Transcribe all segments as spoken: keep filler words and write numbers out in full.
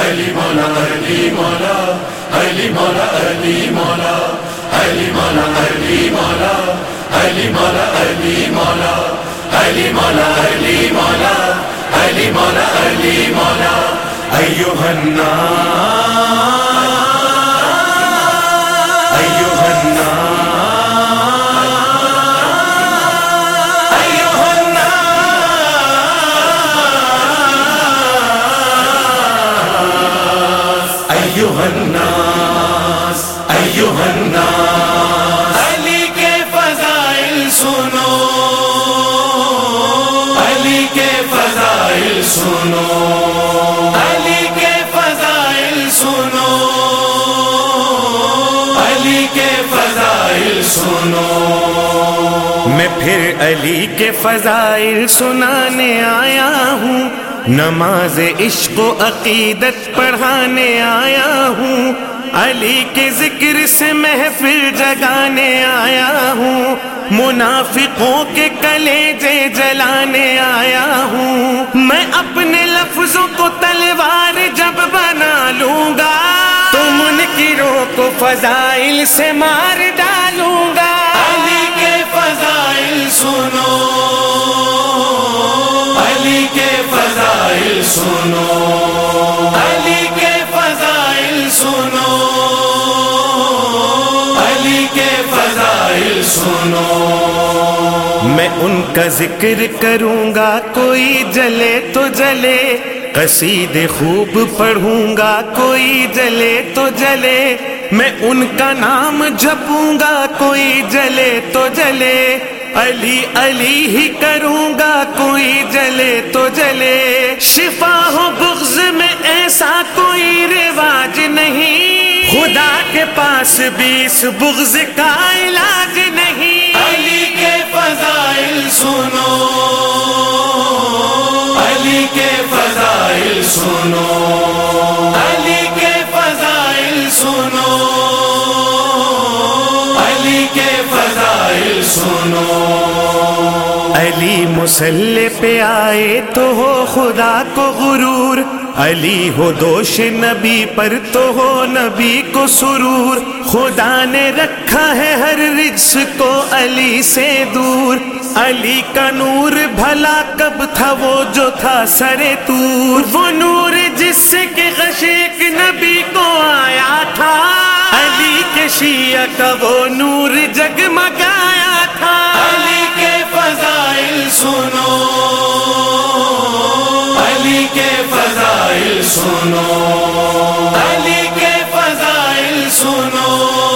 علی مولا علی مولا علی مولا علی مولا علی مولا علی مولا علی مولا علی مولا علی مولا علی مولا علی مولا علی مولا ایھا الناس ایھا الناس ایھا الناس ایھا الناس ایھا الناس علی کے فضائل سنو علی کے فضائل سنو علی کے فضائل سنو علی کے فضائل سنو میں پھر علی کے فضائل سنانے آیا ہوں نماز عشق و عقیدت پڑھانے آیا ہوں علی کے ذکر سے محفل جگانے آیا ہوں منافقوں کے کلیجے جلانے آیا ہوں میں اپنے لفظوں کو تلوار جب بنا لوں گا تو منکروں کو فضائل سے مار ڈالوں گا علی کے فضائل سنو علی کے فضائل سنو علی کے فضائل سنو علی کے فضائل سنو میں ان کا ذکر کروں گا کوئی جلے تو جلے قصیدے خوب پڑھوں گا کوئی جلے تو جلے میں ان کا نام جپوں گا کوئی جلے تو جلے علی علی ہی کروں گا کوئی جلے تو جلے شفا ہو بغض میں ایسا کوئی رواج نہیں خدا کے پاس بھی اس بغض کا علاج نہیں علی کے فضائل سنو علی کے فضائل سنو علی کے فضائل سنو علی کے فضائل سنو علی مصلی پہ آئے تو ہو خدا کو غرور علی ہو دوش نبی پر تو ہو نبی کو سرور خدا نے رکھا ہے ہر رجس کو علی سے دور علی کا نور بھلا کب تھا وہ جو تھا سر طور وہ نور جس سے کہ غشیق نبی کو آیا تھا علی کے شیعہ کا وہ نور جگمگایا تھا علی کے فضائل سنو علی کے فضائل سنو علی کے فضائل سنو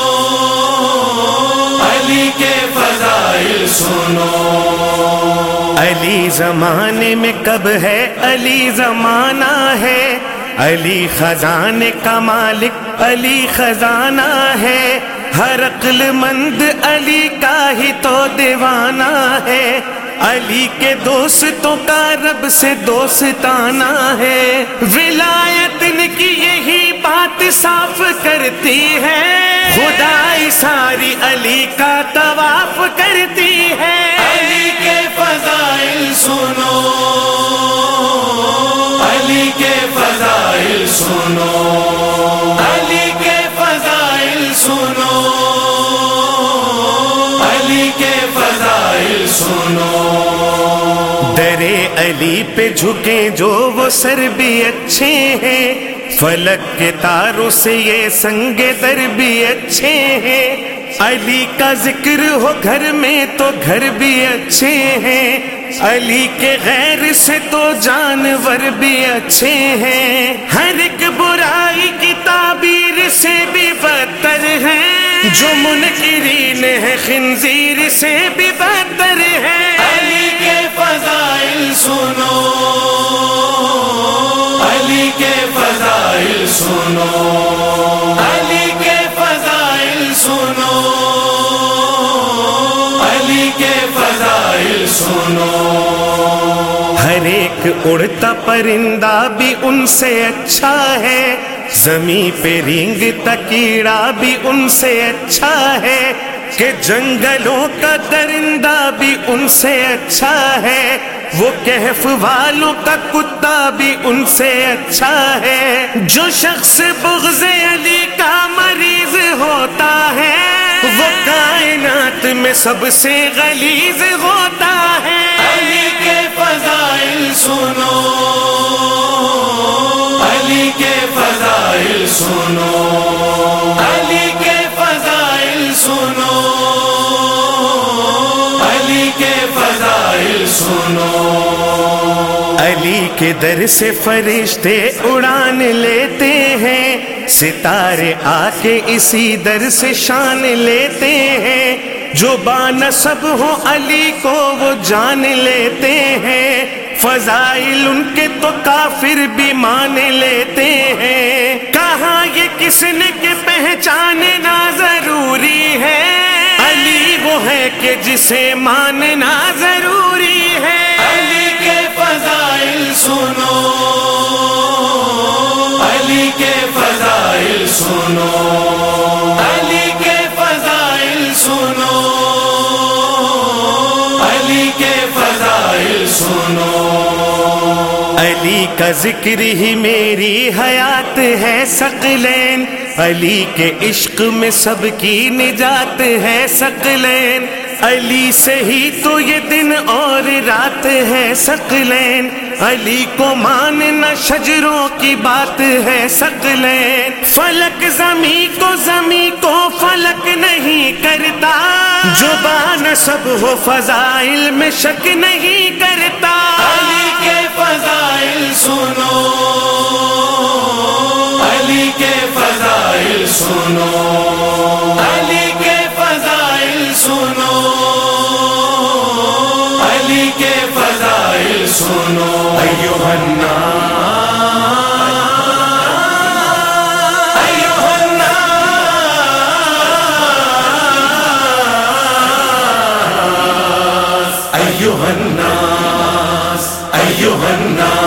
علی کے فضائل سنو علی زمانے میں کب ہے علی زمانہ ہے علی خزانے کا مالک علی خزانہ ہے ہر عقل مند علی کا ہی تو دیوانہ ہے علی کے دوستوں کا رب سے دوستانہ ہے ولایت ان کی یہی بات صاف کرتی ہے خدائی ساری علی کا طواف کرتی ہے علی کے فضائل سنو علی کے فضائل سنو علی کے فضائل سنو علی کے فضائل سنو درے علی پہ جھکے جو وہ سر بھی اچھے ہیں فلک کے تاروں سے یہ سنگ در بھی اچھے ہیں علی کا ذکر ہو گھر میں تو گھر بھی اچھے ہیں علی کے غیر سے تو جانور بھی اچھے ہیں ہر ایک برائی کی تعبیر سے بھی بدتر ہیں جو منکرین ہے خنزیر سے بھی بدتر ہے علی کے فضائل سنو علی کے فضائل سنو علی کے فضائل سنو علی کے فضائل سنو ہر ایک اڑتا پرندہ بھی ان سے اچھا ہے زمین پہ رینگتا کیڑا بھی ان سے اچھا ہے کہ جنگلوں کا درندہ بھی ان سے اچھا ہے وہ کہف والوں کا کتا بھی ان سے اچھا ہے، جو شخص بغض علی کا مریض ہوتا ہے وہ کائنات میں سب سے غلیظ ہوتا ہے۔ علی کے فضائل سنو، علی کے فضائل سنو، علی کے فضائل سنو، علی کے فضائل سنو۔ علی کے در سے فرشتے اڑان لیتے ہیں، ستارے آ کے اسی در سے شان لیتے ہیں، جو بانسب ہو علی کو وہ جان لیتے ہیں، فضائل ان کے تو کافر بھی مان لیتے ہیں۔ کہاں یہ کس نے کہ پہچاننا ضروری ہے، علی وہ ہے کہ جسے ماننا ضروری ہے۔ علی کے فضائل سنو، علی کے فضائل سنو، علی کے فضائل سنو، علی کے فضائل سنو۔ علی کا ذکر ہی میری حیات ہے ثقلین، علی کے عشق میں سب کی نجات ہے ثقلین، علی سے ہی تو یہ دن اور رات ہے ثقلین، علی کو ماننا شجروں کی بات ہے ثقلین، فلک زمین کو زمین کو فلک نہیں کرتا، جو بانسب ہو فضائل میں شک نہیں کرتا۔ علی کے فضائل سنو، علی کے فضائل سنو، علی کے فضائل سنو، علی کے فضائل سنو۔ ایھا الناس، ایھا الناس، ایھا الناس، ایھا الناس،